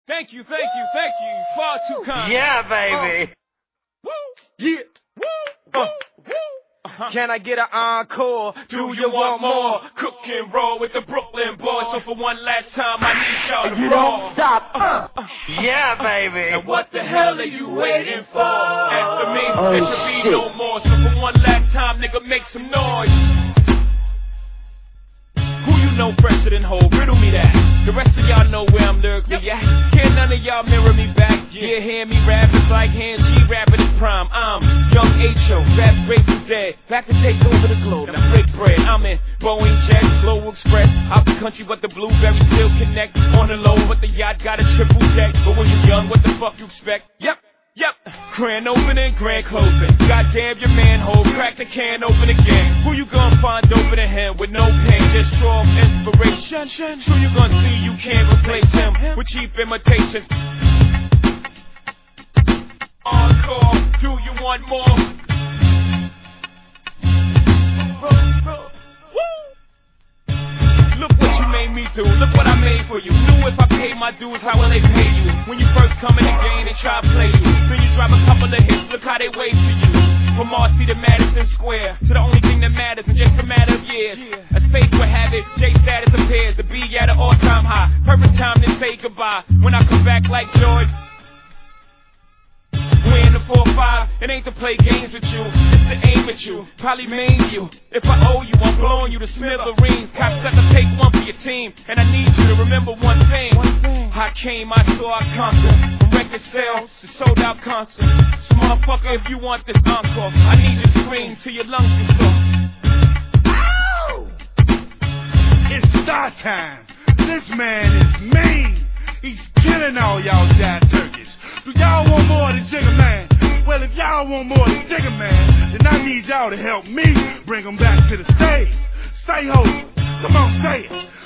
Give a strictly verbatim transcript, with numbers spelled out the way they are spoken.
Thank you, thank you, thank you. Far too kind. Yeah, baby. Uh, woo. Yeah. Woo. Uh. Uh-huh. Can I get an encore? Do you want more? Cook and roll with the Brooklyn boys. So for one last time, I need y'all to You roll. don't stop. Uh, uh, uh, yeah, baby. And what the hell are you waiting for? After me, oh, there should be shit. no more. So for one last time, nigga, make some noise. Who you know fresher than Ho? Riddle me that. The rest of y'all know where I'm lyrically yep. at. Can't none of y'all mirror me back. Yeah, hear me rap, it's like hands G rapping his prime. I'm Young H O, rap Grateful Dead. Back to take over the globe, now break bread. I'm in Boeing Jet, Global Express. Out the country, but the blueberries still connect. On the low, but the yacht got a triple deck. But when you're young, what the fuck you expect? Yep. Yep, grand opening, grand closing. Goddamn your manhole, crack the can open again. Who you gonna find open a hand with no pain, just strong inspiration? Who you gonna see you can't replace him with cheap imitations? Encore, do you want more? Look what you made me do, look what I made for you. Knew if I paid my dues, how will they pay you? When you first come in the game, they try to play you. Then you drop a couple of hits, look how they wait for you. From Marcy to Madison Square, to the only thing that matters in just a matter of years. As fate would have it, J status appears to be at an all-time high. Perfect time to say goodbye. When I come back like George, we in the four five, it ain't to play games with you, it's to aim at you, probably maim you. If I owe you, I'm blowing you to smithereens. Cocksucker, take one for your team, and I need you to remember one thing. I came, I saw, I conquered. From record sales to sold out concerts. So motherfucker, if you want this encore, I need you to scream till your lungs get sore. Ow! It's star time. This man is mean. He's killing all y'all jive turkeys. Do y'all want more than Jigga Man? Well, if y'all want more than Jigga Man, then I need y'all to help me bring him back to the stage. Stay holy. Come on, say it.